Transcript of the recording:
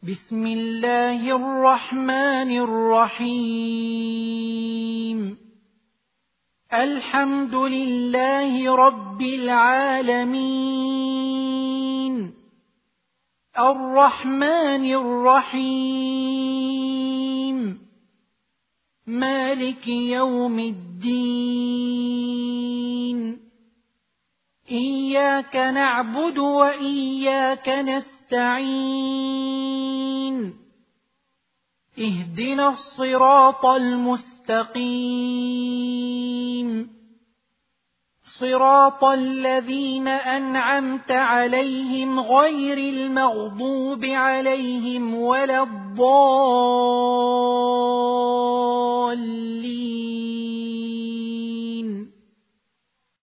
بسم الله الرحمن الرحيم. الحمد لله رب العالمين، الرحمن الرحيم، مالك يوم الدين. إياك نعبد وإياك نستعين، اهدنا الصراط المستقيم، صراط الذين أنعمت عليهم غير المغضوب عليهم ولا الضالين.